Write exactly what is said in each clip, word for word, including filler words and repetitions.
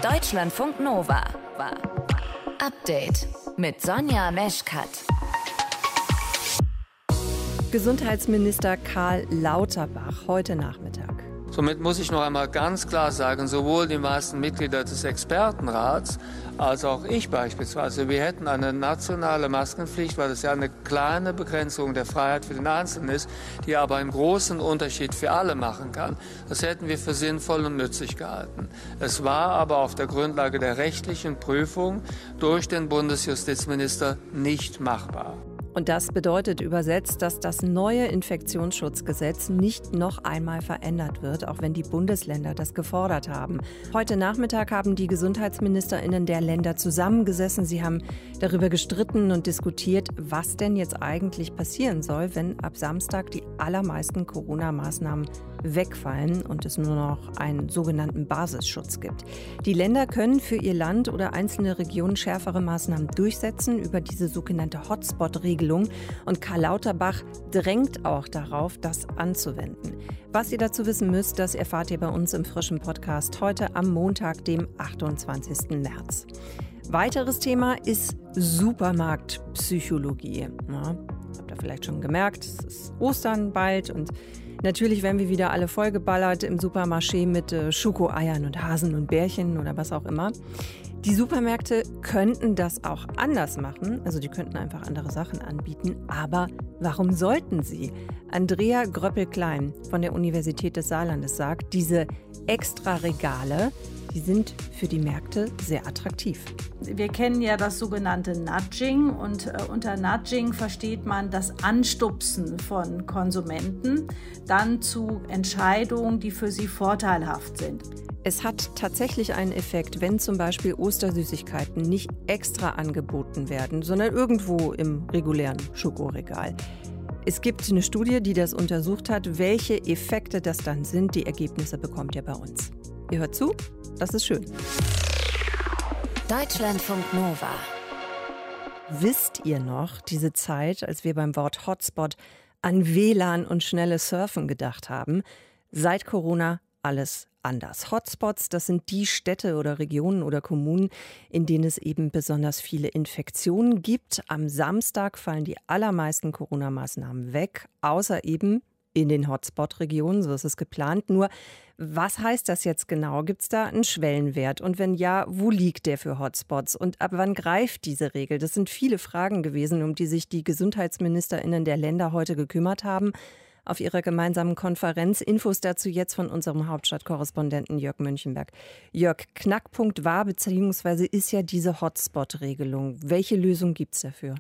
Deutschlandfunk Nova. Update mit Sonja Meschkat. Gesundheitsminister Karl Lauterbach heute Nachmittag. Somit muss ich noch einmal ganz klar sagen, sowohl die meisten Mitglieder des Expertenrats als auch ich beispielsweise, wir hätten eine nationale Maskenpflicht, weil es ja eine kleine Begrenzung der Freiheit für den Einzelnen ist, die aber einen großen Unterschied für alle machen kann. Das hätten wir für sinnvoll und nützlich gehalten. Es war aber auf der Grundlage der rechtlichen Prüfung durch den Bundesjustizminister nicht machbar. Und das bedeutet übersetzt, dass das neue Infektionsschutzgesetz nicht noch einmal verändert wird, auch wenn die Bundesländer das gefordert haben. Heute Nachmittag haben die GesundheitsministerInnen der Länder zusammengesessen. Sie haben darüber gestritten und diskutiert, was denn jetzt eigentlich passieren soll, wenn ab Samstag die allermeisten Corona-Maßnahmen wegfallen und es nur noch einen sogenannten Basisschutz gibt. Die Länder können für ihr Land oder einzelne Regionen schärfere Maßnahmen durchsetzen über diese sogenannte Hotspot-Regelung. Und Karl Lauterbach drängt auch darauf, das anzuwenden. Was ihr dazu wissen müsst, das erfahrt ihr bei uns im frischen Podcast heute am Montag, dem achtundzwanzigsten März. Weiteres Thema ist Supermarktpsychologie. Ja, habt ihr vielleicht schon gemerkt, es ist Ostern bald und natürlich werden wir wieder alle vollgeballert im Supermarché mit äh, Schokoeiern und Hasen und Bärchen oder was auch immer. Die Supermärkte könnten das auch anders machen, also die könnten einfach andere Sachen anbieten, aber warum sollten sie? Andrea Gröppel-Klein von der Universität des Saarlandes sagt, diese Extraregale, die sind für die Märkte sehr attraktiv. Wir kennen ja das sogenannte Nudging und äh, unter Nudging versteht man das Anstupsen von Konsumenten dann zu Entscheidungen, die für sie vorteilhaft sind. Es hat tatsächlich einen Effekt, wenn zum Beispiel Ostersüßigkeiten nicht extra angeboten werden, sondern irgendwo im regulären Schokoregal. Es gibt eine Studie, die das untersucht hat, welche Effekte das dann sind. Die Ergebnisse bekommt ihr bei uns. Ihr hört zu, das ist schön. Deutschlandfunk Nova. Wisst ihr noch diese Zeit, als wir beim Wort Hotspot an W L A N und schnelles Surfen gedacht haben? Seit Corona alles anders. Hotspots, das sind die Städte oder Regionen oder Kommunen, in denen es eben besonders viele Infektionen gibt. Am Samstag fallen die allermeisten Corona-Maßnahmen weg, außer eben in den Hotspot-Regionen, so ist es geplant. Nur, was heißt das jetzt genau? Gibt es da einen Schwellenwert? Und wenn ja, wo liegt der für Hotspots? Und ab wann greift diese Regel? Das sind viele Fragen gewesen, um die sich die GesundheitsministerInnen der Länder heute gekümmert haben. Auf ihrer gemeinsamen Konferenz. Infos dazu jetzt von unserem Hauptstadtkorrespondenten Jörg Münchenberg. Jörg, Knackpunkt war bzw. ist ja diese Hotspot-Regelung. Welche Lösung gibt es dafür?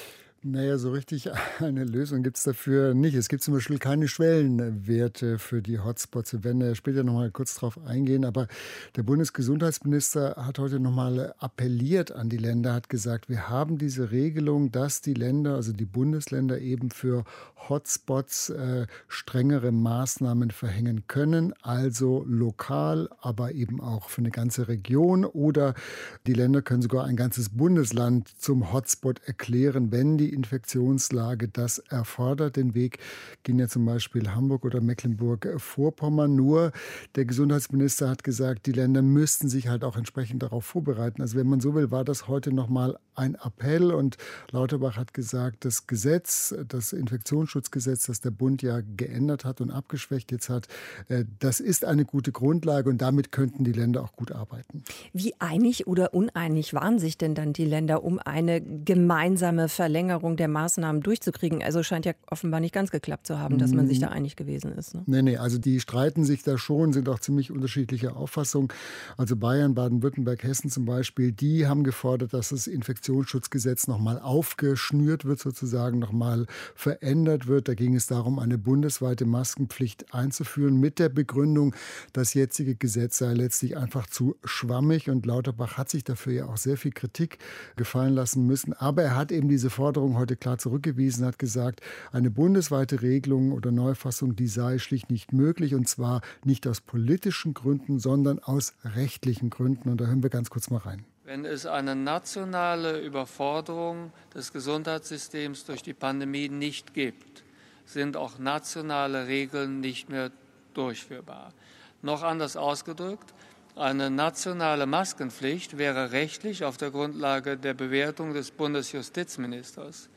Naja, so richtig eine Lösung gibt es dafür nicht. Es gibt zum Beispiel keine Schwellenwerte für die Hotspots. Wir werden ja später noch mal kurz drauf eingehen. Aber der Bundesgesundheitsminister hat heute noch mal appelliert an die Länder, hat gesagt, wir haben diese Regelung, dass die Länder, also die Bundesländer eben für Hotspots äh, strengere Maßnahmen verhängen können. Also lokal, aber eben auch für eine ganze Region. Oder die Länder können sogar ein ganzes Bundesland zum Hotspot erklären, wenn die Infektionslage das erfordert. Den Weg gehen ja zum Beispiel Hamburg oder Mecklenburg-Vorpommern. Nur der Gesundheitsminister hat gesagt, die Länder müssten sich halt auch entsprechend darauf vorbereiten. Also wenn man so will, war das heute nochmal ein Appell. Und Lauterbach hat gesagt, das Gesetz, das Infektionsschutzgesetz, das der Bund ja geändert hat und abgeschwächt jetzt hat, das ist eine gute Grundlage und damit könnten die Länder auch gut arbeiten. Wie einig oder uneinig waren sich denn dann die Länder, um eine gemeinsame Verlängerung der Maßnahmen durchzukriegen? Also scheint ja offenbar nicht ganz geklappt zu haben, dass man sich da einig gewesen ist. Ne? Nee, nee, also die streiten sich da schon, sind auch ziemlich unterschiedlicher Auffassung. Also Bayern, Baden-Württemberg, Hessen zum Beispiel, die haben gefordert, dass das Infektionsschutzgesetz nochmal aufgeschnürt wird, sozusagen nochmal verändert wird. Da ging es darum, eine bundesweite Maskenpflicht einzuführen mit der Begründung, das jetzige Gesetz sei letztlich einfach zu schwammig. Und Lauterbach hat sich dafür ja auch sehr viel Kritik gefallen lassen müssen. Aber er hat eben diese Forderung heute klar zurückgewiesen, hat gesagt, eine bundesweite Regelung oder Neufassung, die sei schlicht nicht möglich und zwar nicht aus politischen Gründen, sondern aus rechtlichen Gründen. Und da hören wir ganz kurz mal rein. Wenn es eine nationale Überforderung des Gesundheitssystems durch die Pandemie nicht gibt, sind auch nationale Regeln nicht mehr durchführbar. Noch anders ausgedrückt, Eine nationale Maskenpflicht wäre rechtlich auf der Grundlage der Bewertung des Bundesjustizministers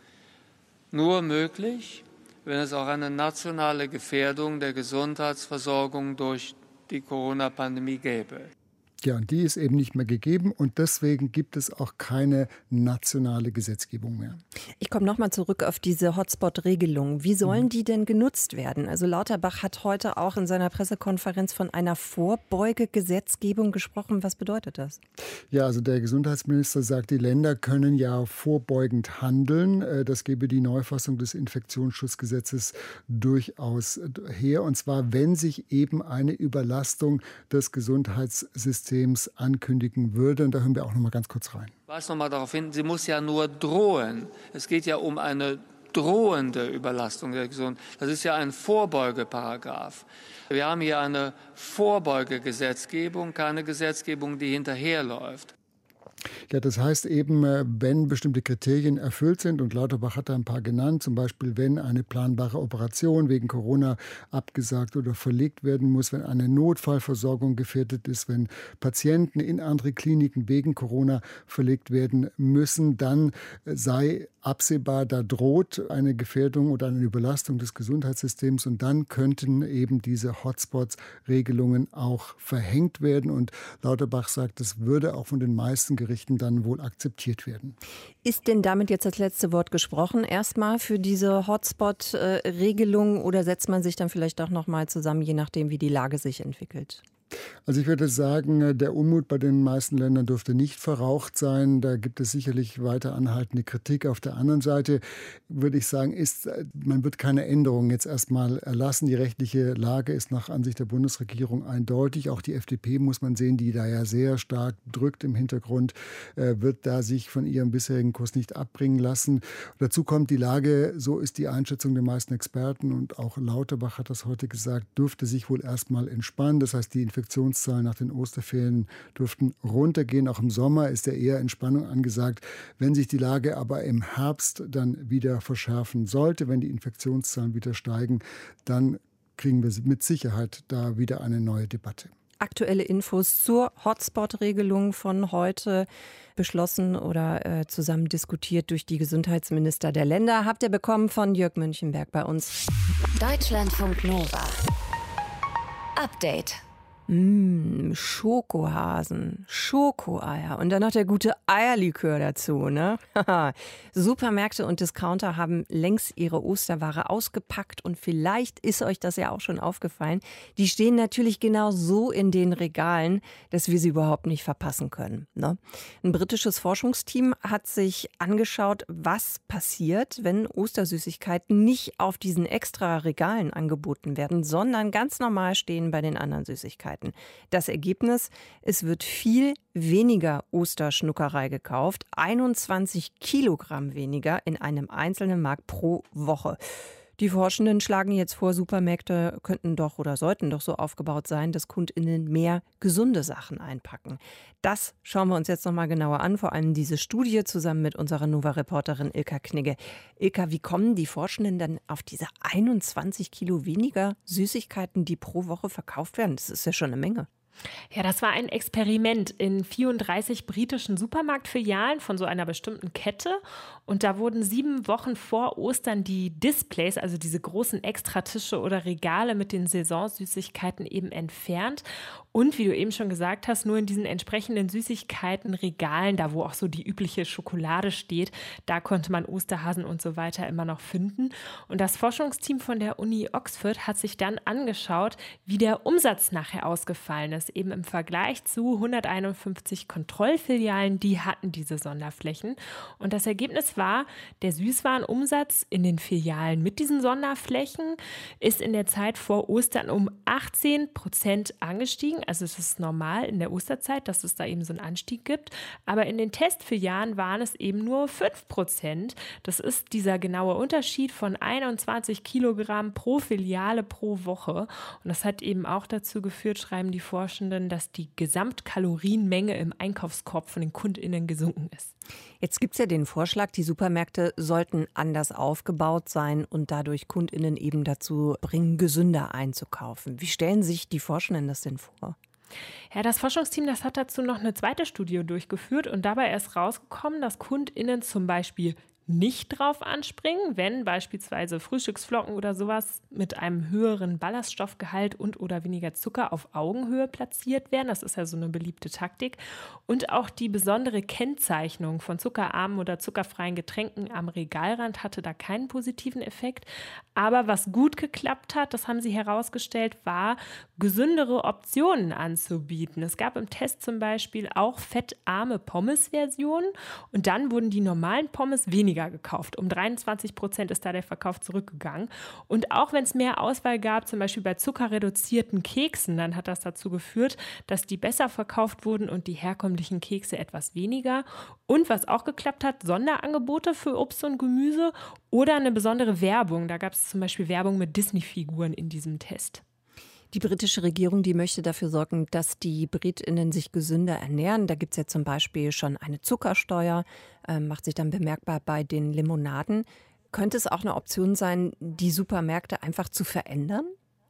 nur möglich, wenn es auch eine nationale Gefährdung der Gesundheitsversorgung durch die Corona-Pandemie gäbe. Ja, und die ist eben nicht mehr gegeben und deswegen gibt es auch keine nationale Gesetzgebung mehr. Ich komme nochmal zurück auf diese Hotspot-Regelung. Wie sollen die denn genutzt werden? Also Lauterbach hat heute auch in seiner Pressekonferenz von einer Vorbeugegesetzgebung gesprochen. Was bedeutet das? Ja, also der Gesundheitsminister sagt, die Länder können ja vorbeugend handeln. Das gebe die Neufassung des Infektionsschutzgesetzes durchaus her. Und zwar, wenn sich eben eine Überlastung des Gesundheitssystems ankündigen würde. Und da hören wir auch noch mal ganz kurz rein. Ich weise noch mal darauf hin, sie muss ja nur drohen. Es geht ja um eine drohende Überlastung der Gesundheit. Das ist ja ein Vorbeugeparagraf. Wir haben hier eine Vorbeugegesetzgebung, keine Gesetzgebung, die hinterherläuft. Ja, das heißt eben, wenn bestimmte Kriterien erfüllt sind, und Lauterbach hat da ein paar genannt, zum Beispiel, wenn eine planbare Operation wegen Corona abgesagt oder verlegt werden muss, wenn eine Notfallversorgung gefährdet ist, wenn Patienten in andere Kliniken wegen Corona verlegt werden müssen, dann sei absehbar, da droht eine Gefährdung oder eine Überlastung des Gesundheitssystems und dann könnten eben diese Hotspots-Regelungen auch verhängt werden. Und Lauterbach sagt, das würde auch von den meisten Gerichten dann wohl akzeptiert werden. Ist denn damit jetzt das letzte Wort gesprochen erstmal für diese Hotspot-Regelung oder setzt man sich dann vielleicht auch noch mal zusammen, je nachdem, wie die Lage sich entwickelt? Also ich würde sagen, der Unmut bei den meisten Ländern dürfte nicht verraucht sein. Da gibt es sicherlich weiter anhaltende Kritik. Auf der anderen Seite würde ich sagen, ist, man wird keine Änderungen jetzt erstmal erlassen. Die rechtliche Lage ist nach Ansicht der Bundesregierung eindeutig. Auch die F D P muss man sehen, die da ja sehr stark drückt im Hintergrund, äh, wird da sich von ihrem bisherigen Kurs nicht abbringen lassen. Und dazu kommt die Lage, so ist die Einschätzung der meisten Experten und auch Lauterbach hat das heute gesagt, dürfte sich wohl erstmal entspannen. Das heißt, die Infektionszahlen nach den Osterferien dürften runtergehen. Auch im Sommer ist ja eher Entspannung angesagt. Wenn sich die Lage aber im Herbst dann wieder verschärfen sollte, wenn die Infektionszahlen wieder steigen, dann kriegen wir mit Sicherheit da wieder eine neue Debatte. Aktuelle Infos zur Hotspot-Regelung von heute beschlossen oder äh, zusammen diskutiert durch die Gesundheitsminister der Länder habt ihr bekommen von Jörg Münchenberg bei uns. Deutschlandfunk Nova. Update. Mmh, Schokohasen, Schokoeier und dann noch der gute Eierlikör dazu, ne? Supermärkte und Discounter haben längst ihre Osterware ausgepackt und vielleicht ist euch das ja auch schon aufgefallen. Die stehen natürlich genau so in den Regalen, dass wir sie überhaupt nicht verpassen können, ne? Ein britisches Forschungsteam hat sich angeschaut, was passiert, wenn Ostersüßigkeiten nicht auf diesen extra Regalen angeboten werden, sondern ganz normal stehen bei den anderen Süßigkeiten. Das Ergebnis, es wird viel weniger Osterschnuckerei gekauft, einundzwanzig Kilogramm weniger in einem einzelnen Markt pro Woche. Die Forschenden schlagen jetzt vor, Supermärkte könnten doch oder sollten doch so aufgebaut sein, dass KundInnen mehr gesunde Sachen einpacken. Das schauen wir uns jetzt nochmal genauer an, vor allem diese Studie zusammen mit unserer Nova-Reporterin Ilka Knigge. Ilka, wie kommen die Forschenden dann auf diese einundzwanzig Kilo weniger Süßigkeiten, die pro Woche verkauft werden? Das ist ja schon eine Menge. Ja, das war ein Experiment in vierunddreißig britischen Supermarktfilialen von so einer bestimmten Kette. Und da wurden sieben Wochen vor Ostern die Displays, also diese großen Extratische oder Regale mit den Saisonsüßigkeiten eben entfernt. Und wie du eben schon gesagt hast, nur in diesen entsprechenden Süßigkeitenregalen, da wo auch so die übliche Schokolade steht, da konnte man Osterhasen und so weiter immer noch finden. Und das Forschungsteam von der Uni Oxford hat sich dann angeschaut, wie der Umsatz nachher ausgefallen ist. Eben im Vergleich zu hunderteinundfünfzig Kontrollfilialen, die hatten diese Sonderflächen. Und das Ergebnis war, der Süßwarenumsatz in den Filialen mit diesen Sonderflächen ist in der Zeit vor Ostern um achtzehn Prozent angestiegen. Also es ist normal in der Osterzeit, dass es da eben so einen Anstieg gibt. Aber in den Testfilialen waren es eben nur fünf Prozent. Das ist dieser genaue Unterschied von einundzwanzig Kilogramm pro Filiale pro Woche. Und das hat eben auch dazu geführt, schreiben die Forschenden, dass die Gesamtkalorienmenge im Einkaufskorb von den KundInnen gesunken ist. Jetzt gibt es ja den Vorschlag, die Supermärkte sollten anders aufgebaut sein und dadurch KundInnen eben dazu bringen, gesünder einzukaufen. Wie stellen sich die Forschenden das denn vor? Ja, das Forschungsteam, das hat dazu noch eine zweite Studie durchgeführt und dabei ist rausgekommen, dass KundInnen zum Beispiel nicht drauf anspringen, wenn beispielsweise Frühstücksflocken oder sowas mit einem höheren Ballaststoffgehalt und oder weniger Zucker auf Augenhöhe platziert werden. Das ist ja so eine beliebte Taktik. Und auch die besondere Kennzeichnung von zuckerarmen oder zuckerfreien Getränken am Regalrand hatte da keinen positiven Effekt. Aber was gut geklappt hat, das haben sie herausgestellt, war, gesündere Optionen anzubieten. Es gab im Test zum Beispiel auch fettarme Pommes-Versionen und dann wurden die normalen Pommes weniger gekauft. Um dreiundzwanzig Prozent ist da der Verkauf zurückgegangen. Und auch wenn es mehr Auswahl gab, zum Beispiel bei zuckerreduzierten Keksen, dann hat das dazu geführt, dass die besser verkauft wurden und die herkömmlichen Kekse etwas weniger. Und was auch geklappt hat, Sonderangebote für Obst und Gemüse oder eine besondere Werbung. Da gab es zum Beispiel Werbung mit Disney-Figuren in diesem Test. Die britische Regierung, die möchte dafür sorgen, dass die BritInnen sich gesünder ernähren. Da gibt es ja zum Beispiel schon eine Zuckersteuer, äh, macht sich dann bemerkbar bei den Limonaden. Könnte es auch eine Option sein, die Supermärkte einfach zu verändern?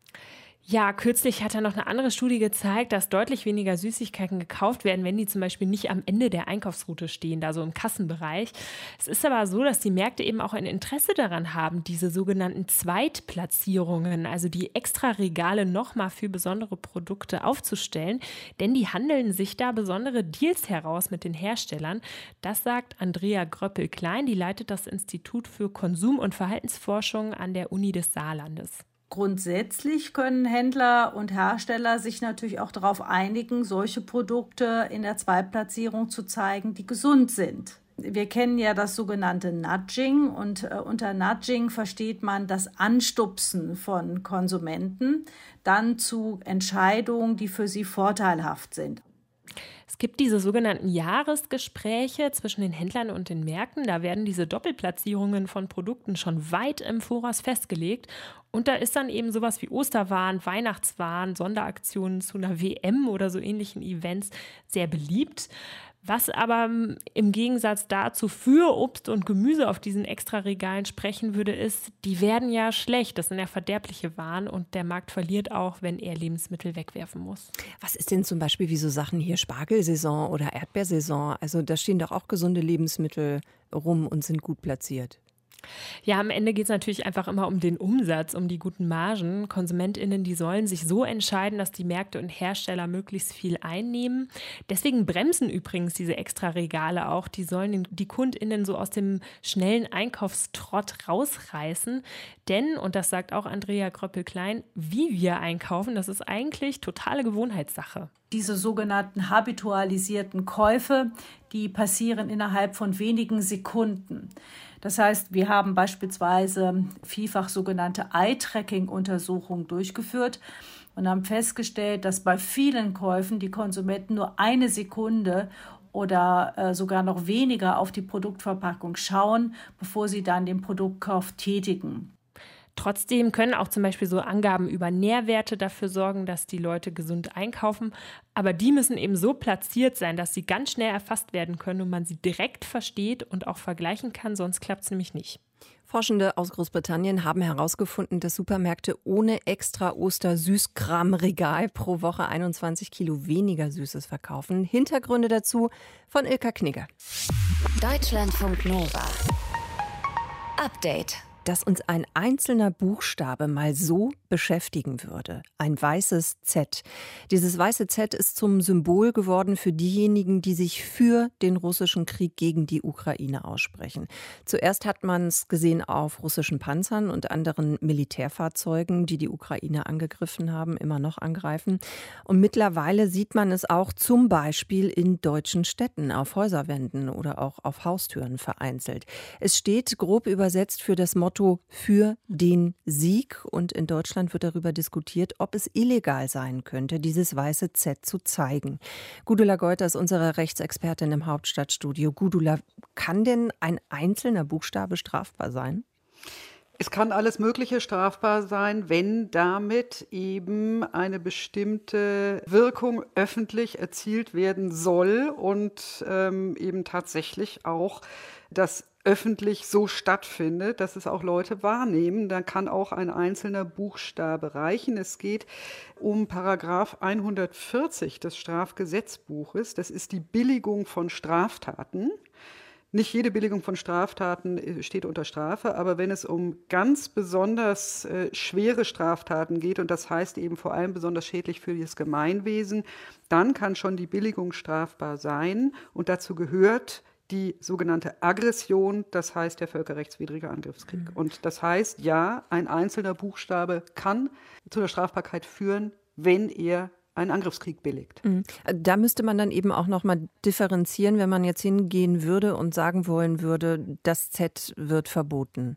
Ja, kürzlich hat er noch eine andere Studie gezeigt, dass deutlich weniger Süßigkeiten gekauft werden, wenn die zum Beispiel nicht am Ende der Einkaufsroute stehen, da so im Kassenbereich. Es ist aber so, dass die Märkte eben auch ein Interesse daran haben, diese sogenannten Zweitplatzierungen, also die Extra-Regale nochmal für besondere Produkte aufzustellen, denn die handeln sich da besondere Deals heraus mit den Herstellern. Das sagt Andrea Gröppel-Klein, die leitet das Institut für Konsum- und Verhaltensforschung an der Uni des Saarlandes. Grundsätzlich können Händler und Hersteller sich natürlich auch darauf einigen, solche Produkte in der Zweitplatzierung zu zeigen, die gesund sind. Wir kennen ja das sogenannte Nudging und äh, unter Nudging versteht man das Anstupsen von Konsumenten dann zu Entscheidungen, die für sie vorteilhaft sind. Es gibt diese sogenannten Jahresgespräche zwischen den Händlern und den Märkten. Da werden diese Doppelplatzierungen von Produkten schon weit im Voraus festgelegt. Und da ist dann eben sowas wie Osterwaren, Weihnachtswaren, Sonderaktionen zu einer W M oder so ähnlichen Events sehr beliebt. Was aber im Gegensatz dazu für Obst und Gemüse auf diesen Extraregalen sprechen würde, ist, die werden ja schlecht. Das sind ja verderbliche Waren und der Markt verliert auch, wenn er Lebensmittel wegwerfen muss. Was ist denn zum Beispiel wie so Sachen hier Spargelsaison oder Erdbeersaison? Also da stehen doch auch gesunde Lebensmittel rum und sind gut platziert. Ja, am Ende geht es natürlich einfach immer um den Umsatz, um die guten Margen. KonsumentInnen, die sollen sich so entscheiden, dass die Märkte und Hersteller möglichst viel einnehmen. Deswegen bremsen übrigens diese Extra-Regale auch. Die sollen die KundInnen so aus dem schnellen Einkaufstrott rausreißen. Denn, und das sagt auch Andrea Gröppel-Klein, wie wir einkaufen, das ist eigentlich totale Gewohnheitssache. Diese sogenannten habitualisierten Käufe, die passieren innerhalb von wenigen Sekunden. Das heißt, wir haben beispielsweise vielfach sogenannte Eye-Tracking-Untersuchungen durchgeführt und haben festgestellt, dass bei vielen Käufen die Konsumenten nur eine Sekunde oder äh, sogar noch weniger auf die Produktverpackung schauen, bevor sie dann den Produktkauf tätigen. Trotzdem können auch zum Beispiel so Angaben über Nährwerte dafür sorgen, dass die Leute gesund einkaufen. Aber die müssen eben so platziert sein, dass sie ganz schnell erfasst werden können und man sie direkt versteht und auch vergleichen kann, sonst klappt es nämlich nicht. Forschende aus Großbritannien haben herausgefunden, dass Supermärkte ohne extra Oster-Süßkram-Regal pro Woche einundzwanzig Kilo weniger Süßes verkaufen. Hintergründe dazu von Ilka Knigge. Deutschlandfunk Nova. Update. Dass uns ein einzelner Buchstabe mal so beschäftigen würde. Ein weißes Z. Dieses weiße Z ist zum Symbol geworden für diejenigen, die sich für den russischen Krieg gegen die Ukraine aussprechen. Zuerst hat man es gesehen auf russischen Panzern und anderen Militärfahrzeugen, die die Ukraine angegriffen haben, immer noch angreifen. Und mittlerweile sieht man es auch zum Beispiel in deutschen Städten, auf Häuserwänden oder auch auf Haustüren vereinzelt. Es steht grob übersetzt für das Motto für den Sieg und in Deutschland wird darüber diskutiert, ob es illegal sein könnte, dieses weiße Z zu zeigen. Gudula Geuter ist unsere Rechtsexpertin im Hauptstadtstudio. Gudula, kann denn ein einzelner Buchstabe strafbar sein? Es kann alles Mögliche strafbar sein, wenn damit eben eine bestimmte Wirkung öffentlich erzielt werden soll und ähm, eben tatsächlich auch das öffentlich so stattfindet, dass es auch Leute wahrnehmen. Da kann auch ein einzelner Buchstabe reichen. Es geht um Paragraph hundertvierzig des Strafgesetzbuches. Das ist die Billigung von Straftaten. Nicht jede Billigung von Straftaten steht unter Strafe, aber wenn es um ganz besonders äh, schwere Straftaten geht, und das heißt eben vor allem besonders schädlich für das Gemeinwesen, dann kann schon die Billigung strafbar sein. Und dazu gehört die sogenannte Aggression, das heißt der völkerrechtswidrige Angriffskrieg. Mhm. Und das heißt, ja, ein einzelner Buchstabe kann zu der Strafbarkeit führen, wenn er einen Angriffskrieg billigt. Da müsste man dann eben auch noch mal differenzieren, wenn man jetzt hingehen würde und sagen wollen würde, das Z wird verboten.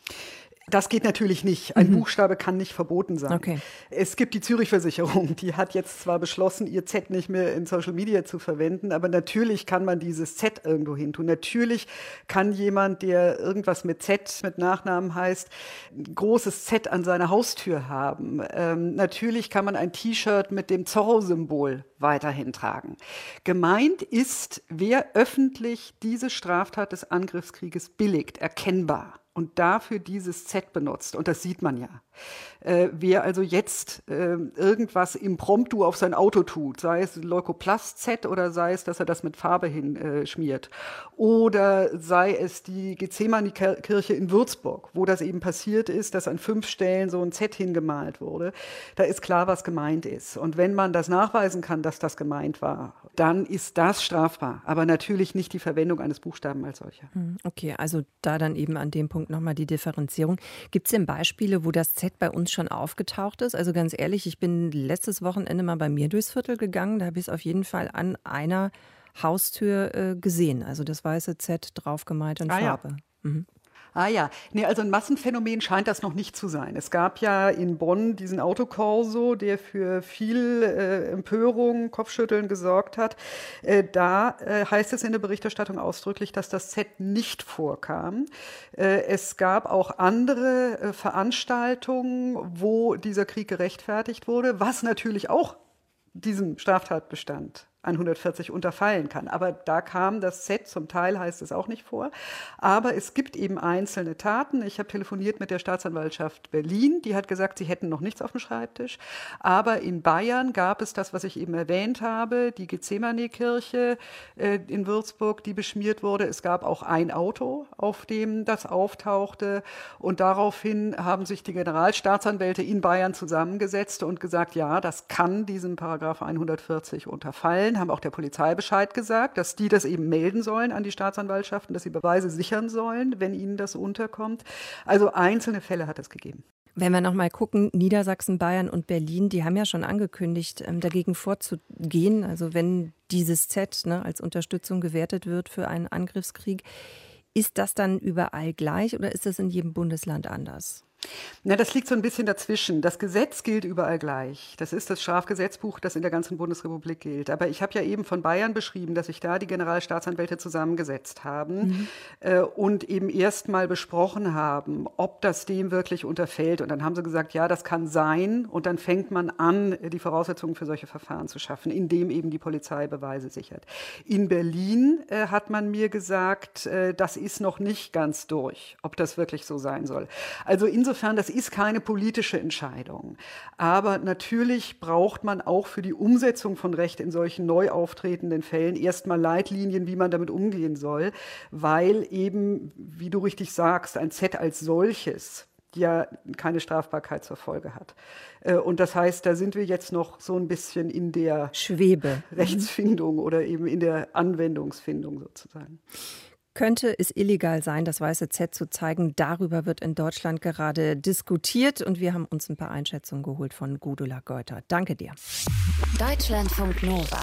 Das geht natürlich nicht. Ein mhm. Buchstabe kann nicht verboten sein. Okay. Es gibt die Zürich-Versicherung, die hat jetzt zwar beschlossen, ihr Z nicht mehr in Social Media zu verwenden, aber natürlich kann man dieses Z irgendwo hin tun. Natürlich kann jemand, der irgendwas mit Z, mit Nachnamen heißt, ein großes Z an seiner Haustür haben. Ähm, natürlich kann man ein T-Shirt mit dem Zorro-Symbol weiterhin tragen. Gemeint ist, wer öffentlich diese Straftat des Angriffskrieges billigt, erkennbar. Und dafür dieses Z benutzt. Und das sieht man ja. Äh, wer also jetzt äh, irgendwas impromptu auf sein Auto tut, sei es Leukoplast-Z oder sei es, dass er das mit Farbe hinschmiert. Äh, oder sei es die Gethsemane-Kirche in Würzburg, wo das eben passiert ist, dass an fünf Stellen so ein Z hingemalt wurde. Da ist klar, was gemeint ist. Und wenn man das nachweisen kann, dass das gemeint war, dann ist das strafbar. Aber natürlich nicht die Verwendung eines Buchstaben als solcher. Okay, also da dann eben an dem Punkt nochmal die Differenzierung. Gibt es denn Beispiele, wo das Z bei uns schon aufgetaucht ist? Also ganz ehrlich, ich bin letztes Wochenende mal bei mir durchs Viertel gegangen. Da habe ich es auf jeden Fall an einer Haustür äh, gesehen. Also das weiße Z draufgemalt in ah, Farbe. Ja. Mhm. Ah ja, nee, also ein Massenphänomen scheint das noch nicht zu sein. Es gab ja in Bonn diesen Autokorso, der für viel äh, Empörung, Kopfschütteln gesorgt hat. Äh, da äh, heißt es in der Berichterstattung ausdrücklich, dass das Z nicht vorkam. Äh, es gab auch andere äh, Veranstaltungen, wo dieser Krieg gerechtfertigt wurde, was natürlich auch diesem Straftatbestand hundertvierzig unterfallen kann. Aber da kam das Z, zum Teil heißt es auch nicht vor. Aber es gibt eben einzelne Taten. Ich habe telefoniert mit der Staatsanwaltschaft Berlin. Die hat gesagt, sie hätten noch nichts auf dem Schreibtisch. Aber in Bayern gab es das, was ich eben erwähnt habe, die Gethsemane-Kirche äh, in Würzburg, die beschmiert wurde. Es gab auch ein Auto, auf dem das auftauchte. Und daraufhin haben sich die Generalstaatsanwälte in Bayern zusammengesetzt und gesagt, ja, das kann diesem Paragraph hundertvierzig unterfallen. Haben auch der Polizei Bescheid gesagt, dass die das eben melden sollen an die Staatsanwaltschaften, dass sie Beweise sichern sollen, wenn ihnen das unterkommt. Also einzelne Fälle hat es gegeben. Wenn wir noch mal gucken, Niedersachsen, Bayern und Berlin, die haben ja schon angekündigt, dagegen vorzugehen. Also wenn dieses Z ne, als Unterstützung gewertet wird für einen Angriffskrieg, ist das dann überall gleich oder ist das in jedem Bundesland anders? Na, das liegt so ein bisschen dazwischen. Das Gesetz gilt überall gleich. Das ist das Strafgesetzbuch, das in der ganzen Bundesrepublik gilt. Aber ich habe ja eben von Bayern beschrieben, dass sich da die Generalstaatsanwälte zusammengesetzt haben mhm. äh, und eben erst mal besprochen haben, ob das dem wirklich unterfällt. Und dann haben sie gesagt, ja, das kann sein. Und dann fängt man an, die Voraussetzungen für solche Verfahren zu schaffen, indem eben die Polizei Beweise sichert. In Berlin äh, hat man mir gesagt, äh, das ist noch nicht ganz durch, ob das wirklich so sein soll. Also insofern Insofern, das ist keine politische Entscheidung. Aber natürlich braucht man auch für die Umsetzung von Recht in solchen neu auftretenden Fällen erstmal Leitlinien, wie man damit umgehen soll, weil eben, wie du richtig sagst, ein Z als solches ja keine Strafbarkeit zur Folge hat. Und das heißt, da sind wir jetzt noch so ein bisschen in der Schwebe. Rechtsfindung oder eben in der Anwendungsfindung sozusagen. Könnte es illegal sein, das weiße Z zu zeigen? Darüber wird in Deutschland gerade diskutiert und wir haben uns ein paar Einschätzungen geholt von Gudula Geuter. Danke dir. Deutschlandfunk Nova.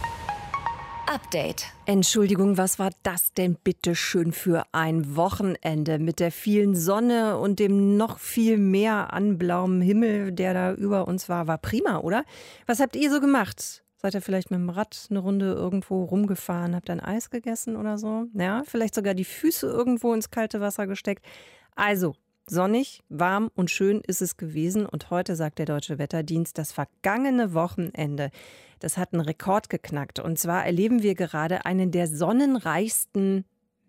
Update. Entschuldigung, was war das denn bitte schön für ein Wochenende mit der vielen Sonne und dem noch viel mehr an blauem Himmel, der da über uns war? War prima, oder? Was habt ihr so gemacht? Seid ihr vielleicht mit dem Rad eine Runde irgendwo rumgefahren, habt ein Eis gegessen oder so? Ja, vielleicht sogar die Füße irgendwo ins kalte Wasser gesteckt. Also, Sonnig, warm und schön ist es gewesen. Und heute sagt der Deutsche Wetterdienst, das vergangene Wochenende, das hat einen Rekord geknackt. Und zwar erleben wir gerade einen der sonnenreichsten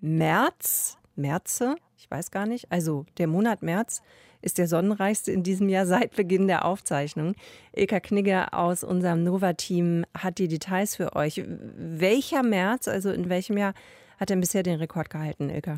März, Märze, ich weiß gar nicht, also der Monat März ist der sonnenreichste in diesem Jahr seit Beginn der Aufzeichnung. Ilka Knigge aus unserem Nova-Team hat die Details für euch. Welcher März, also in welchem Jahr, hat denn bisher den Rekord gehalten, Ilka?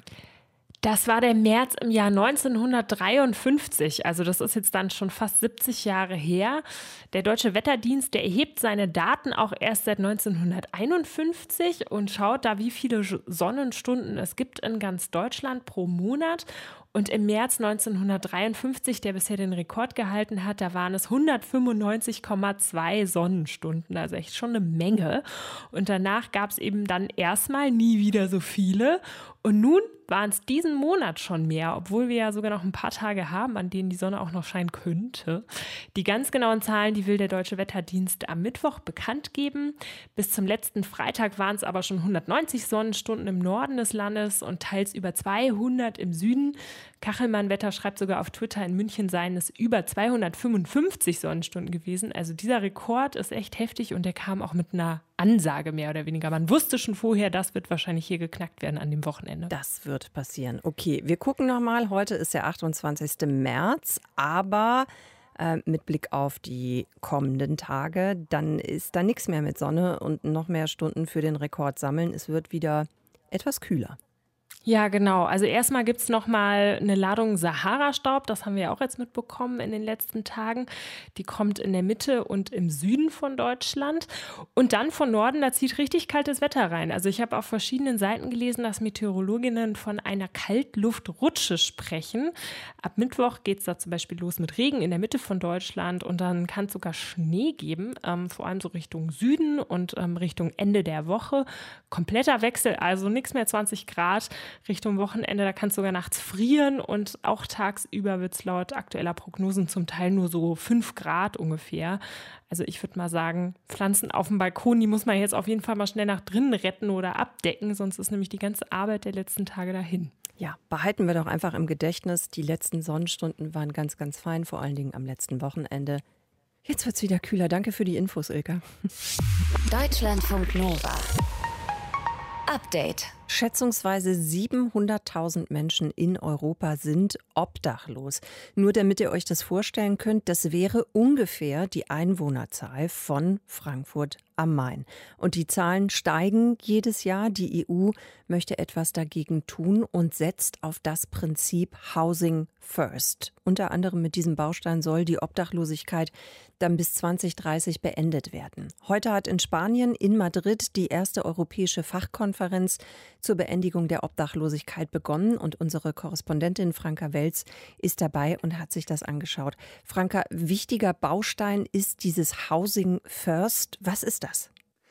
Das war der März im Jahr neunzehnhundertdreiundfünfzig, also das ist jetzt dann schon fast siebzig Jahre her. Der Deutsche Wetterdienst, der erhebt seine Daten auch erst seit neunzehnhunderteinundfünfzig und schaut da, wie viele Sonnenstunden es gibt in ganz Deutschland pro Monat. Und im März neunzehnhundertdreiundfünfzig, der bisher den Rekord gehalten hat, da waren es hundertfünfundneunzig Komma zwei Sonnenstunden, also echt schon eine Menge. Und danach gab es eben dann erstmal nie wieder so viele. Und nun waren es diesen Monat schon mehr, obwohl wir ja sogar noch ein paar Tage haben, an denen die Sonne auch noch scheinen könnte. Die ganz genauen Zahlen, die will der Deutsche Wetterdienst am Mittwoch bekannt geben. Bis zum letzten Freitag waren es aber schon hundertneunzig Sonnenstunden im Norden des Landes und teils über zweihundert im Süden. Kachelmann-Wetter schreibt sogar auf Twitter, in München seien es über zweihundertfünfundfünfzig Sonnenstunden gewesen. Also dieser Rekord ist echt heftig und der kam auch mit einer Ansage mehr oder weniger. Man wusste schon vorher, das wird wahrscheinlich hier geknackt werden an dem Wochenende. Das wird passieren. Okay, wir gucken nochmal. Heute ist der achtundzwanzigsten März, aber äh, mit Blick auf die kommenden Tage, dann ist da nichts mehr mit Sonne und noch mehr Stunden für den Rekord sammeln. Es wird wieder etwas kühler. Ja, genau. Also erstmal gibt es nochmal eine Ladung Sahara-Staub. Das haben wir auch jetzt mitbekommen in den letzten Tagen. Die kommt in der Mitte und im Süden von Deutschland. Und dann von Norden, da zieht richtig kaltes Wetter rein. Also ich habe auf verschiedenen Seiten gelesen, dass Meteorologinnen von einer Kaltluftrutsche sprechen. Ab Mittwoch geht es da zum Beispiel los mit Regen in der Mitte von Deutschland. Und dann kann es sogar Schnee geben, ähm, vor allem so Richtung Süden und ähm, Richtung Ende der Woche. Kompletter Wechsel, also nichts mehr zwanzig Grad. Richtung Wochenende, da kann es sogar nachts frieren und auch tagsüber wird es laut aktueller Prognosen zum Teil nur so fünf Grad ungefähr. Also ich würde mal sagen, Pflanzen auf dem Balkon, die muss man jetzt auf jeden Fall mal schnell nach drinnen retten oder abdecken, sonst ist nämlich die ganze Arbeit der letzten Tage dahin. Ja, behalten wir doch einfach im Gedächtnis, die letzten Sonnenstunden waren ganz, ganz fein, vor allen Dingen am letzten Wochenende. Jetzt wird es wieder kühler. Danke für die Infos, Ilka. Deutschlandfunk Nova. Update. Schätzungsweise siebenhunderttausend Menschen in Europa sind obdachlos. Nur damit ihr euch das vorstellen könnt, das wäre ungefähr die Einwohnerzahl von Frankfurt am Main. Und die Zahlen steigen jedes Jahr. Die E U möchte etwas dagegen tun und setzt auf das Prinzip Housing First. Unter anderem mit diesem Baustein soll die Obdachlosigkeit dann bis zwanzig dreißig beendet werden. Heute hat in Spanien, in Madrid, die erste europäische Fachkonferenz zur Beendigung der Obdachlosigkeit begonnen und unsere Korrespondentin Franka Welz ist dabei und hat sich das angeschaut. Franka, wichtiger Baustein ist dieses Housing First. Was ist das?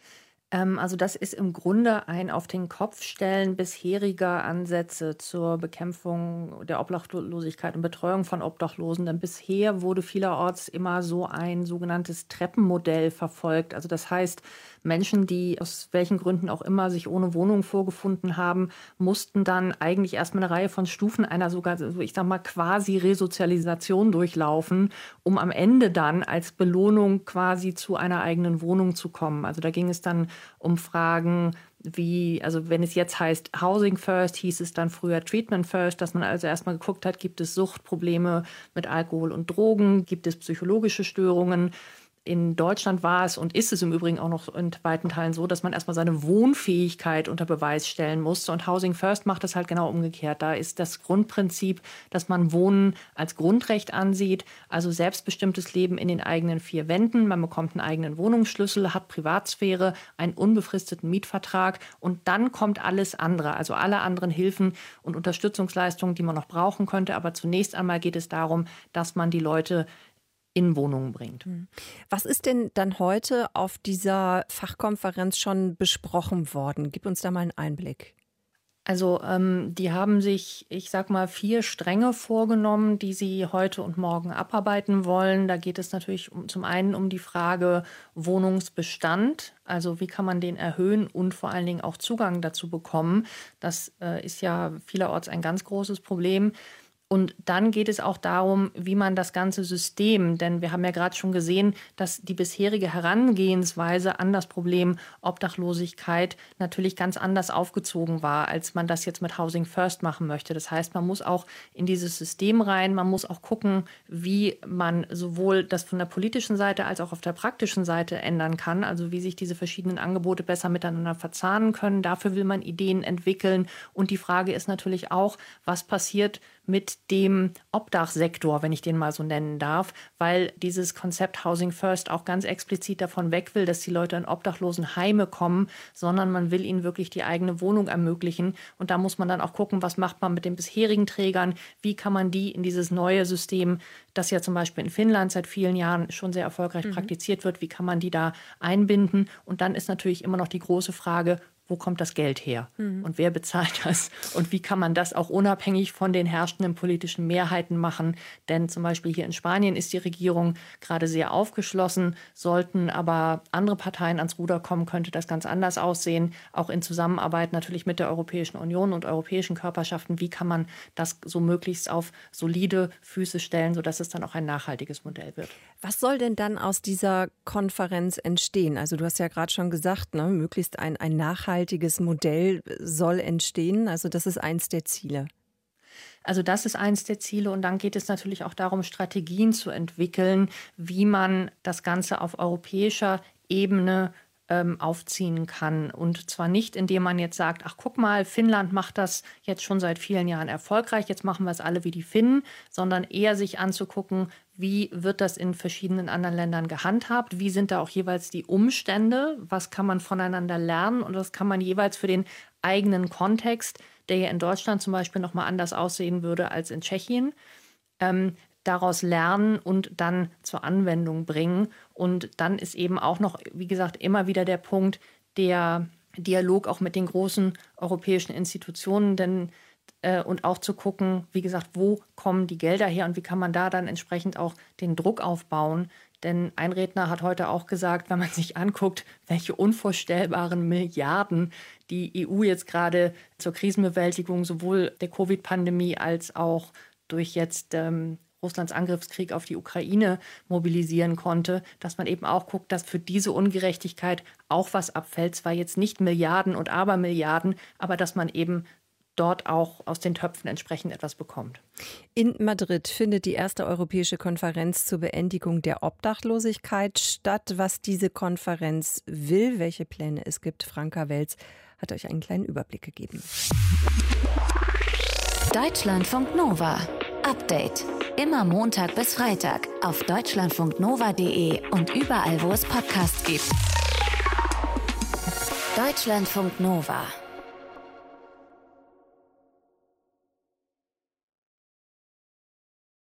Also das ist im Grunde ein auf den Kopf stellen bisheriger Ansätze zur Bekämpfung der Obdachlosigkeit und Betreuung von Obdachlosen. Denn bisher wurde vielerorts immer so ein sogenanntes Treppenmodell verfolgt. Also das heißt, Menschen, die aus welchen Gründen auch immer sich ohne Wohnung vorgefunden haben, mussten dann eigentlich erstmal eine Reihe von Stufen einer sogar, ich sag mal, quasi Resozialisation durchlaufen, um am Ende dann als Belohnung quasi zu einer eigenen Wohnung zu kommen. Also da ging es dann um Fragen wie, also wenn es jetzt heißt Housing First, hieß es dann früher Treatment First, dass man also erstmal geguckt hat, gibt es Suchtprobleme mit Alkohol und Drogen, gibt es psychologische Störungen. In Deutschland war es und ist es im Übrigen auch noch in weiten Teilen so, dass man erstmal seine Wohnfähigkeit unter Beweis stellen musste. Und Housing First macht das halt genau umgekehrt. Da ist das Grundprinzip, dass man Wohnen als Grundrecht ansieht, also selbstbestimmtes Leben in den eigenen vier Wänden. Man bekommt einen eigenen Wohnungsschlüssel, hat Privatsphäre, einen unbefristeten Mietvertrag und dann kommt alles andere, also alle anderen Hilfen und Unterstützungsleistungen, die man noch brauchen könnte. Aber zunächst einmal geht es darum, dass man die Leute in Wohnungen bringt. Was ist denn dann heute auf dieser Fachkonferenz schon besprochen worden? Gib uns da mal einen Einblick. Also ähm, die haben sich, ich sag mal, vier Stränge vorgenommen, die sie heute und morgen abarbeiten wollen. Da geht es natürlich um, zum einen um die Frage Wohnungsbestand, also wie kann man den erhöhen und vor allen Dingen auch Zugang dazu bekommen. Das äh, ist ja vielerorts ein ganz großes Problem. Und dann geht es auch darum, wie man das ganze System, denn wir haben ja gerade schon gesehen, dass die bisherige Herangehensweise an das Problem Obdachlosigkeit natürlich ganz anders aufgezogen war, als man das jetzt mit Housing First machen möchte. Das heißt, man muss auch in dieses System rein, man muss auch gucken, wie man sowohl das von der politischen Seite als auch auf der praktischen Seite ändern kann, also wie sich diese verschiedenen Angebote besser miteinander verzahnen können. Dafür will man Ideen entwickeln. Und die Frage ist natürlich auch, was passiert mit dem Obdachsektor, wenn ich den mal so nennen darf, weil dieses Konzept Housing First auch ganz explizit davon weg will, dass die Leute in Obdachlosenheime kommen, sondern man will ihnen wirklich die eigene Wohnung ermöglichen. Und da muss man dann auch gucken, was macht man mit den bisherigen Trägern, wie kann man die in dieses neue System, das ja zum Beispiel in Finnland seit vielen Jahren schon sehr erfolgreich mhm. praktiziert wird, wie kann man die da einbinden? Und dann ist natürlich immer noch die große Frage, wo kommt das Geld her mhm. und wer bezahlt das und wie kann man das auch unabhängig von den herrschenden politischen Mehrheiten machen. Denn zum Beispiel hier in Spanien ist die Regierung gerade sehr aufgeschlossen. Sollten aber andere Parteien ans Ruder kommen, könnte das ganz anders aussehen. Auch in Zusammenarbeit natürlich mit der Europäischen Union und europäischen Körperschaften. Wie kann man das so möglichst auf solide Füße stellen, sodass es dann auch ein nachhaltiges Modell wird. Was soll denn dann aus dieser Konferenz entstehen? Also du hast ja gerade schon gesagt, ne, möglichst ein, ein nachhaltiges Modell soll entstehen. Also das ist eins der Ziele. Also das ist eins der Ziele. Und dann geht es natürlich auch darum, Strategien zu entwickeln, wie man das Ganze auf europäischer Ebene ähm, aufziehen kann. Und zwar nicht, indem man jetzt sagt, ach guck mal, Finnland macht das jetzt schon seit vielen Jahren erfolgreich, jetzt machen wir es alle wie die Finnen, sondern eher sich anzugucken, wie wird das in verschiedenen anderen Ländern gehandhabt, wie sind da auch jeweils die Umstände, was kann man voneinander lernen und was kann man jeweils für den eigenen Kontext, der ja in Deutschland zum Beispiel noch mal anders aussehen würde als in Tschechien, ähm, daraus lernen und dann zur Anwendung bringen. Und dann ist eben auch noch, wie gesagt, immer wieder der Punkt, der Dialog auch mit den großen europäischen Institutionen, denn äh, und auch zu gucken, wie gesagt, wo kommen die Gelder her und wie kann man da dann entsprechend auch den Druck aufbauen. Denn ein Redner hat heute auch gesagt, wenn man sich anguckt, welche unvorstellbaren Milliarden die E U jetzt gerade zur Krisenbewältigung sowohl der Covid-Pandemie als auch durch jetzt ähm, Russlands Angriffskrieg auf die Ukraine mobilisieren konnte, dass man eben auch guckt, dass für diese Ungerechtigkeit auch was abfällt. Zwar jetzt nicht Milliarden und Abermilliarden, aber dass man eben dort auch aus den Töpfen entsprechend etwas bekommt. In Madrid findet die erste europäische Konferenz zur Beendigung der Obdachlosigkeit statt. Was diese Konferenz will, welche Pläne es gibt, Franka Welz hat euch einen kleinen Überblick gegeben. Deutschlandfunk Nova. Update. Immer Montag bis Freitag auf deutschlandfunknova punkt de und überall, wo es Podcasts gibt. Deutschlandfunk Nova.